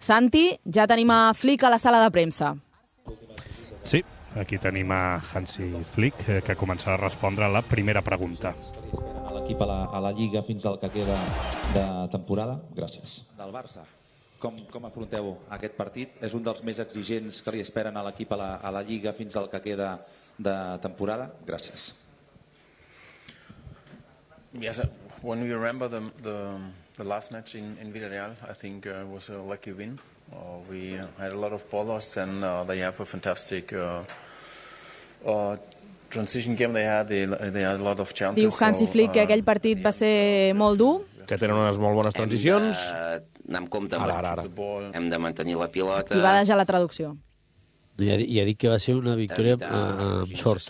Santi, ja tenim a Flick a la sala de premsa. Sí, aquí tenim a Hansi Flick, que començarà a respondre a la primera pregunta. L'equip a la Lliga fins al que queda de temporada? Gràcies. Del Barça, com afronteu aquest partit? És un dels més exigents que li esperen a l'equip a la Lliga fins al que queda de temporada? Gràcies. Yes, when we remember the last match in Villarreal, I think it was a lucky win. We had a lot of ball loss, and they have a fantastic transition game. They had a lot of chances. Diu Hansi Flick que aquell partit va ser molt dur. Que tenen unes molt bones transicions. Anar amb compte, hem de mantenir la pilota. I va deixar la traducció. I ha dit que va ser una victòria amb sort.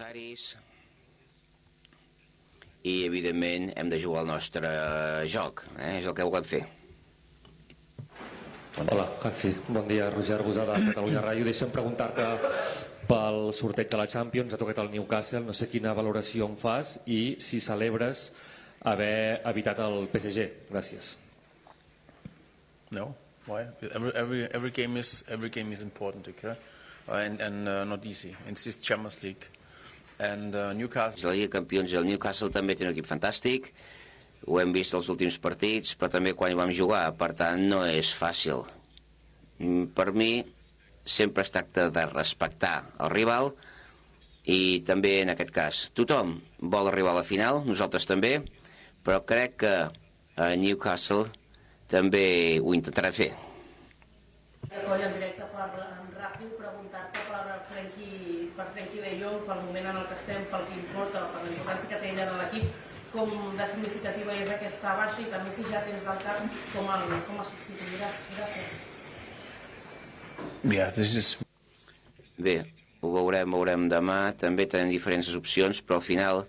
I, evidentment, hem de jugar el nostre joc. És el que volem fer. Hola, Hansi. Bon dia, Roger Arbusada, Catalunya Ràdio. Deixa'm preguntar-te pel sorteig de la Champions. Ha tocat el Newcastle. No sé quina valoració en fas i si celebres haver evitat el PSG. Gràcies. No, why? Every game is important, okay? And not easy. It's just Champions League. And Newcastle. La Lliga de Campions i el Newcastle també té un equip fantàstic. Ho hem vist els últims partits, però també quan hi vam jugar. Per tant, no és fàcil. Per mi, sempre es tracta de respectar el rival i també, en aquest cas, tothom vol arribar a la final, nosaltres també, però crec que a Newcastle també ho intentarà fer. Coll en directe per en Rafa, preguntar-te per Frenkie de Jong, pel moment en el que estem, pel que importa, per la importància que té ella en l'equip, com de significativa és aquesta baixa i també si ja tens el cap, com a substituiràs. Gràcies. Bé, ho veurem demà. També tenim diferents opcions, però al final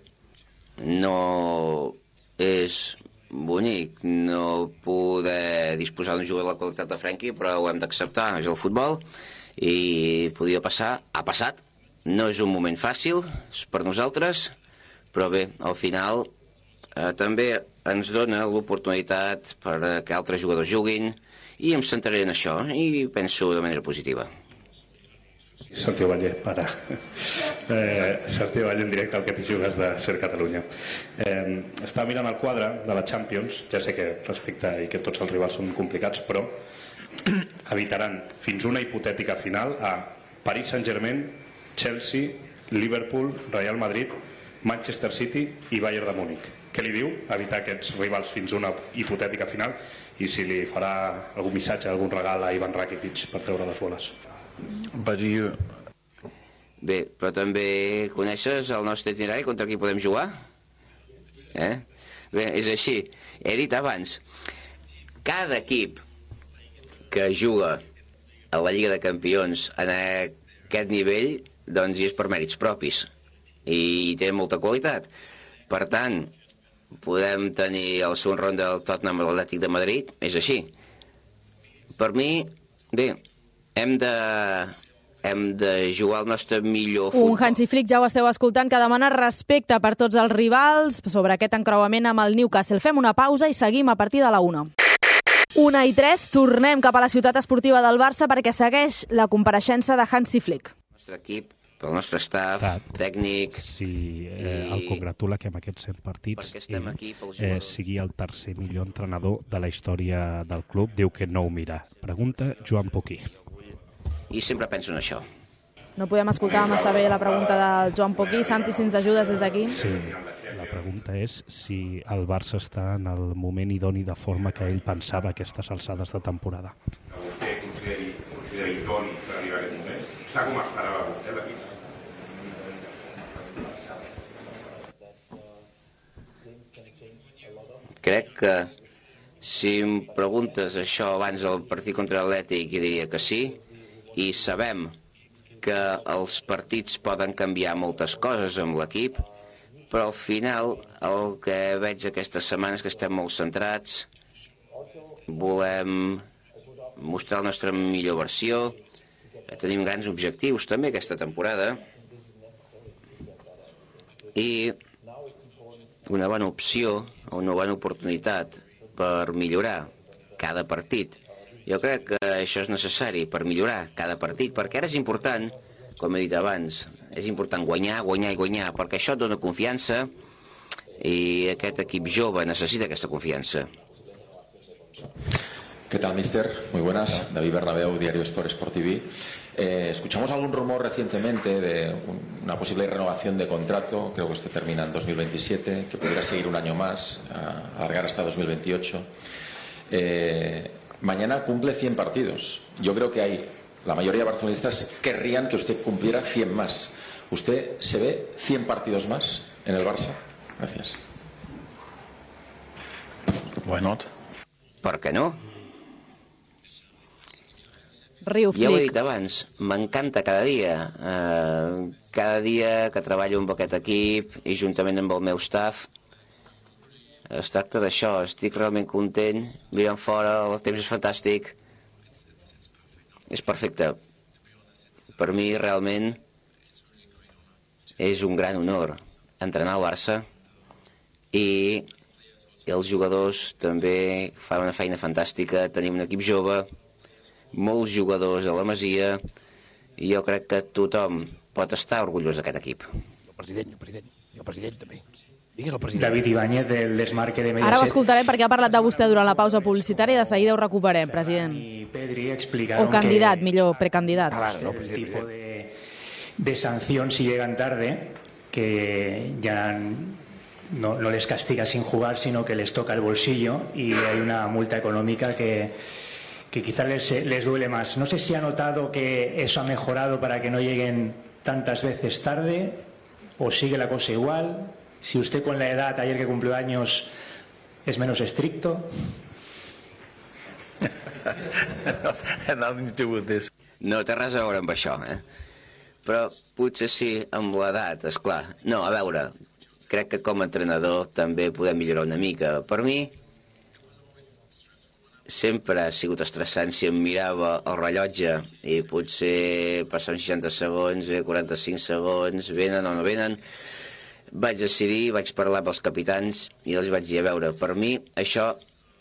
no és bonic no poder disposar d'un jugador de la qualitat de Frenkie, però ho hem d'acceptar, és el futbol i podia passar, ha passat. No és un moment fàcil per nosaltres, però bé, al final també ens dona l'oportunitat que altres jugadors juguin i em centraré en això i penso de manera positiva. Santi Valle, para. Santi Valle en directe al que t'hi jugues de Ser Catalunya. Estava mirant el quadre de la Champions, ja sé que respecte i que tots els rivals són complicats, però evitaran fins una hipotètica final a Paris Saint-Germain, Chelsea, Liverpool, Real Madrid, Manchester City i Bayern de Múnich. Què li diu evitar aquests rivals fins una hipotètica final i si li farà algun missatge, algun regal a Ivan Rakitic per treure les boles? Bé, però també coneixes el nostre itinerari contra qui podem jugar? Bé, és així. He dit abans, cada equip que juga a la Lliga de Campions en aquest nivell, doncs hi és per mèrits propis i té molta qualitat. Per tant, podem tenir el segon round del Tottenham a l'Atlètic de Madrid, és així. Per mi, bé, hem de jugar el nostre millor futbol. Un Hansi Flick, ja ho esteu escoltant, que demana respecte per tots els rivals sobre aquest encreuament amb el Newcastle. Fem una pausa i seguim a partir de la 1. 1:03, tornem cap a la ciutat esportiva del Barça perquè segueix la compareixença de Hansi Flick. El nostre equip, pel nostre staff, tècnic... Sí, el congratula que amb aquests 100 partits ell sigui el tercer millor entrenador de la història del club. Diu que no ho mira. Pregunta Joan Poquí. I sempre penso en això. No podem escoltar massa bé la pregunta del Joan Poquí. Santi, si ens ajudes des d'aquí. Sí, la pregunta és si el Barça està en el moment idoni de forma que ell pensava a aquestes alçades de temporada. Vostè considera idoni per arribar a aquest moment? Està com esperava vostè l'equip? Crec que si em preguntes això abans del partit contra l'Atlètic, diria que sí, i sabem que els partits poden canviar moltes coses amb l'equip, però al final el que veig aquestes setmanes que estem molt centrats, volem mostrar la nostra millor versió, tenim grans objectius també aquesta temporada i una bona opció, una bona oportunitat per millorar cada partit Jo crec que això és necessari per millorar cada partit, perquè ara és important, com he dit abans, és important guanyar, guanyar i guanyar, perquè això et dona confiança i aquest equip jove necessita aquesta confiança. ¿Qué tal, mister? Muy buenas. David Bernabeu, Diario Sport TV. Escuchamos algún rumor recientemente de una posible renovación de contrato, creo que este termina en 2027, que pudiera seguir un año más, alargar hasta 2028. Mañana cumple 100 partidos. Yo creo que la mayoría de barcelonistas querrían que usted cumpliera 100 más. ¿Usted se ve 100 partidos más en el Barça? Gracias. Why not? Per què no? Riu Ja ho he Flick. dit abans, m'encanta cada dia. Cada dia que treballo amb aquest equip i juntament amb el meu staff, es tracta d'això, estic realment content, mirant fora, el temps és fantàstic, és perfecte. Per mi realment és un gran honor entrenar al Barça i els jugadors també fan una feina fantàstica, tenim un equip jove, molts jugadors a la Masia i jo crec que tothom pot estar orgullós d'aquest equip. El president també. Digues el president. David Ibáñez, del Desmarque de Mediaset. Ara ho escoltarem perquè ha parlat de vostè durant la pausa publicitària i de seguida ho recuperem, president. Y Pedri explicaron O candidat, millor, precandidat. el tipo de sanción si llegan tarde, que ya no les castiga sin jugar, sino que les toca el bolsillo y hay una multa económica que quizás les duele más. No sé si ha notado que eso ha mejorado para que no lleguen tantas veces tarde o sigue la cosa igual. Si usted con la edad, ayer que cumplió años, es menos estricto. Nothing to do with this. No té res a veure amb això, Però potser sí amb l'edat, esclar. No, a veure, crec que com a entrenador també podem millorar una mica. Per mi sempre ha sigut estressant si em mirava el rellotge i potser passen 60 segons, 45 segons, venen o no venen. Vaig decidir, vaig parlar amb els capitans i els vaig dir, a veure, per mi això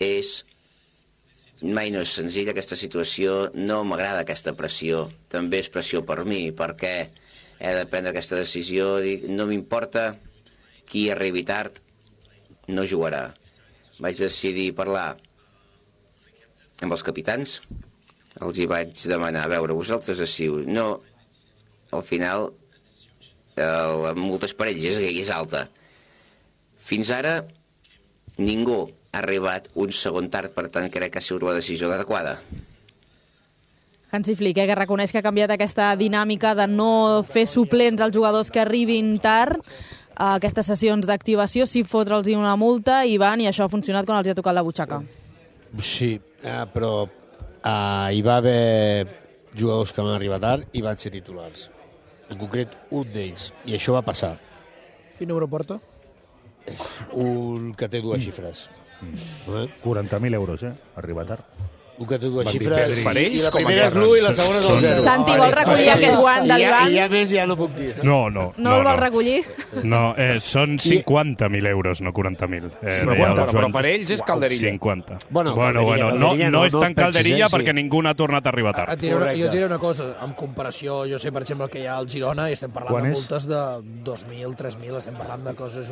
mai no és senzill, aquesta situació, no m'agrada aquesta pressió, també és pressió per mi, perquè he de prendre aquesta decisió, dic, no m'importa qui arribi tard, no jugarà. Vaig decidir parlar amb els capitans, els hi vaig demanar, a veure, vosaltres decidiu, no, al final la multes per ells és alta. Fins ara ningú ha arribat un segon tard, per tant crec que ha sigut la decisió adequada. Hansi Flick, que reconeix que ha canviat aquesta dinàmica de no fer suplents als jugadors que arribin tard a aquestes sessions d'activació, sí fotre'ls una multa i van, i això ha funcionat quan els ha tocat la butxaca. Sí, però hi va haver jugadors que van arribar tard i van ser titulars. En concret, un d'ells. I això va passar. Quin número porta? Un que té dues xifres. 40.000 euros, arriba tard. Un que té dues Van dir xifres per ells, i la com a primera és guerra. l'1 i la segona és el 0. Santi, vol recollir aquest guant de l'Ivan? I a més ja no puc dir. No el vol recollir? No, són 50.000 euros, no 40.000. Però per ells és calderilla. 50. Bueno, no és tan calderilla perquè ningú n'ha tornat a arribar tard. Jo diré una cosa, en comparació, jo sé, per exemple, que hi ha al Girona i estem parlant de multes de 2.000, 3.000, estem parlant de coses...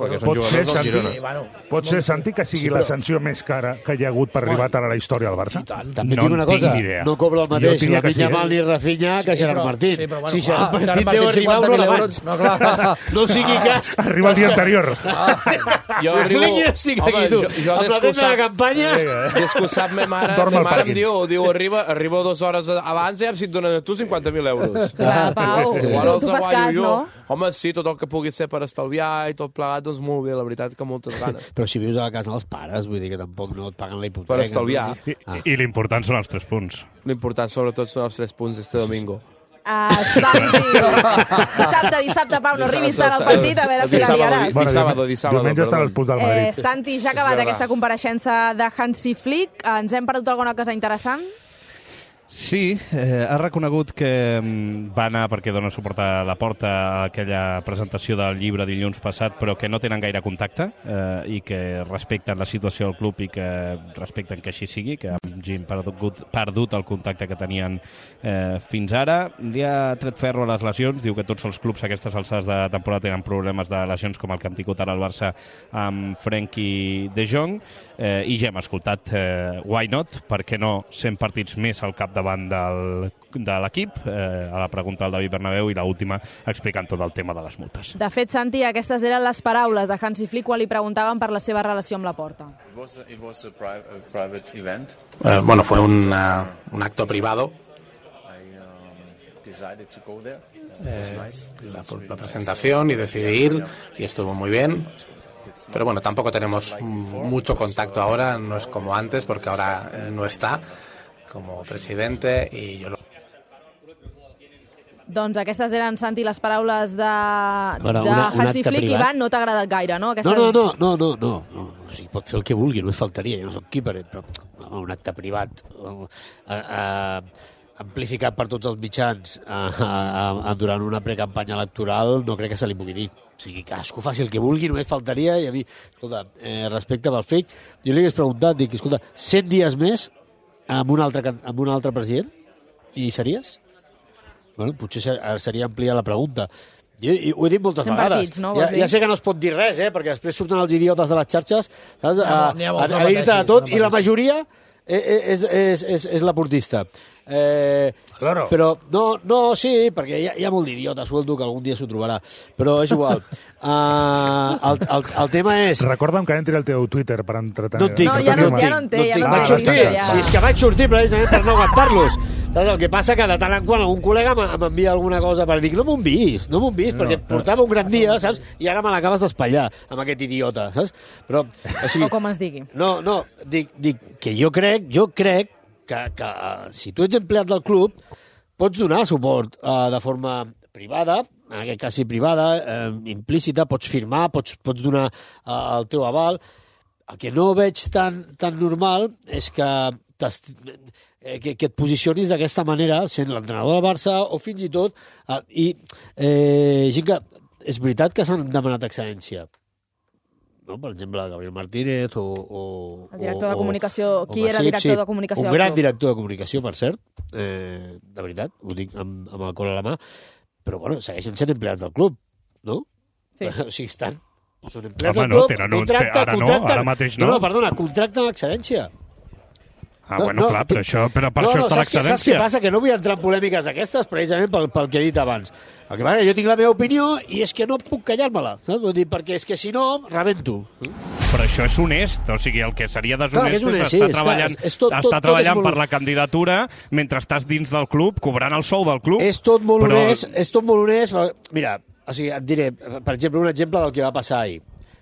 Pot ser, Santi, que sigui la sanció més cara que hi ha hagut per arribar tard a la història del Barça? També tinc una cosa, no cobra el mateix la Minya Mal ni Rafinha que Gerard Martín. Si Gerard Martín deu arribar una hora abans. No sigui cas. Arriba el dia anterior. Jo estic aquí, tu. Amb la tenda de campanya... I és que ho sap ma mare em diu, arriba 2 hores abans i si et donen a tu 50.000 euros. Clar, Pau, tu fas cas, no? Home, sí, tot el que pugui ser per estalviar i tot plegat, doncs molt bé, la veritat que moltes ganes. Però si vius a la casa dels pares, vull dir que tampoc no et paguen la hipoteca. Per estalviar. I l'important són els 3 punts. L'important, sobretot, són els 3 punts este domingo. Santi, dissabte, Pau, no arribis tant al partit, a veure si la liaràs. Diumenge estan els punts del Madrid. Santi, ja ha acabat aquesta compareixença de Hansi Flick. Ens hem perdut alguna cosa interessant? Sí, ha reconegut que va anar perquè dona suport a la Porta a aquella presentació del llibre dilluns passat, però que no tenen gaire contacte i que respecten la situació del club i que respecten que així sigui, que han perdut el contacte que tenien fins ara. Li ha tret ferro a les lesions, diu que tots els clubs a aquestes alçades de temporada tenen problemes de lesions com el que han tingut ara el Barça amb Frenkie de Jong, i ja hem escoltat Why Not, per què no 100 partits més al capdavant de l'equip, a la pregunta del David Bernabéu, i l'última explicant tot el tema de les multes. De fet, Santi, aquestes eren les paraules de Hansi Flick quan li preguntaven per la seva relació amb la Porta. It was a private event. Bueno, fue un acto privado. Decided to go there. La presentación y decidí ir y estuvo muy bien. Pero bueno, tampoco tenemos mucho contacto ahora, no es como antes, porque ahora no está como presidente y yo lo... Doncs aquestes eren, Santi, les paraules de Hansi Flick. Ivan, no t'ha agradat gaire, no? No. O sigui, pot fer el que vulgui, no hi faltaria, jo no soc qui per ell, però un acte privat amplificat per tots els mitjans durant una precampanya electoral, no crec que se li pugui dir. O sigui, cadascú faci el que vulgui, només faltaria, i a mi, escolta, respecte pel Flick, jo li hagués preguntat, dic, escolta, 100 dies més amb un altre president, i series? Bueno, potser seria ampliar la pregunta. Jo ho he dit moltes vegades. Partits, no? Ja sé que no es pot dir res, perquè després surten els idiotes de les xarxes a dir-te de tot, i la majoria és laportista. Però no, sí, perquè hi ha molt d'idiotes, suelto que algun dia s'ho trobarà, però és igual. El tema és... Recorda'm que entri al teu Twitter per entretenir. Ja no en té. Vaig sortir, si és que vaig sortir precisament per no aguantar-los. El que passa que de tant en quant algun col·lega m'envia alguna cosa per dir no m'ho vist, perquè portava un gran dia, saps? I ara me l'acabes d'espatllar amb aquest idiota, saps? Però, o com es digui. No, dic que jo crec que si tu ets empleat del club pots donar suport de forma privada, en aquest cas sí privada, implícita, pots firmar, pots donar el teu aval. El que no veig tan normal és que et posicionis d'aquesta manera, sent l'entrenador del Barça o fins i tot... gent que és veritat que s'han demanat excedència. No? Per exemple, Gabriel Martínez o el director de comunicació. Qui era director de comunicació? Un gran director de comunicació, per cert, de veritat, ho dic amb el cor a la mà, però bueno, segueixen sent empleats del club, no? Sí. O sigui, són empleats del club, ara mateix no. No, perdona, contracte amb excedència. Clar, per això està l'excedència. Saps què passa? Que no vull entrar en polèmiques d'aquestes precisament pel que he dit abans. El que passa que jo tinc la meva opinió i és que no puc callar-me-la, saps? Vull dir, perquè és que si no, rebento. Però això és honest, o sigui, el que seria deshonest és estar treballant per la candidatura mentre estàs dins del club, cobrant el sou del club. És tot molt honest. Mira, o sigui, et diré, per exemple, un exemple del que va passar ahir.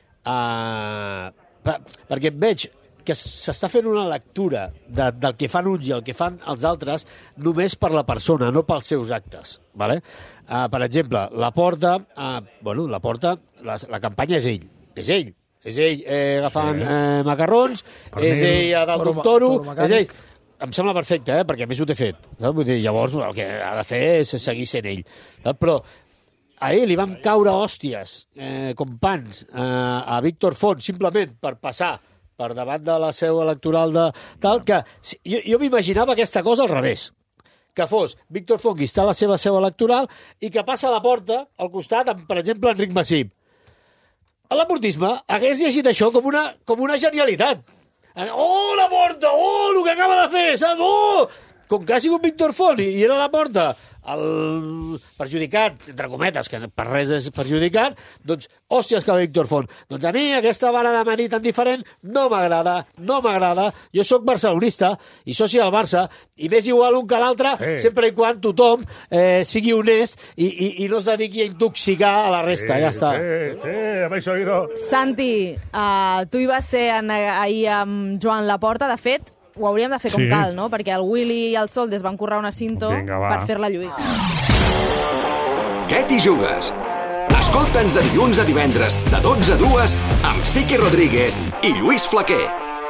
Perquè veig que s'està fent una lectura del que fan uns i el que fan els altres només per la persona, no pels seus actes. Vale? Per exemple, la Porta, la campanya és ell. És ell agafant macarrons, és ell a dalt d'un toro, és ell. Em sembla perfecte, perquè a més ho té fet. Vull dir, llavors el que ha de fer és seguir sent ell. Però a ell li van caure hòsties com pans a Víctor Font simplement per passar per davant de la seu electoral de tal, que jo m'imaginava aquesta cosa al revés, que fos Víctor Font qui està a la seva seu electoral i que passa a la Porta al costat amb, per exemple, Enric Masip. A l'aportisme hagués llegit això com una genialitat. Oh, la Porta! Oh, el que acaba de fer! Saps? Oh! Com que ha sigut Víctor Font i era a la Porta el perjudicat, entre cometes, que per res és perjudicat, doncs, hòsties que Víctor Font. Doncs a mi aquesta vara de manir tan diferent no m'agrada. Jo sóc barcelonista i soci del Barça, i m'és igual un que l'altre, sempre i quan tothom sigui honest i no es dediqui a intoxicar a la resta, ja està. Habéis oído. Santi, tu hi vas ser ahir amb Joan Laporta, de fet, ho hauríem de fer com cal, no? Perquè el Willy i el Soldes van currar una cinta per fer-la lluir. Què t'hi jugues? Escolta'ns de dilluns a divendres, de 12 a 2, amb Siqui Rodríguez i Lluís Flaquer.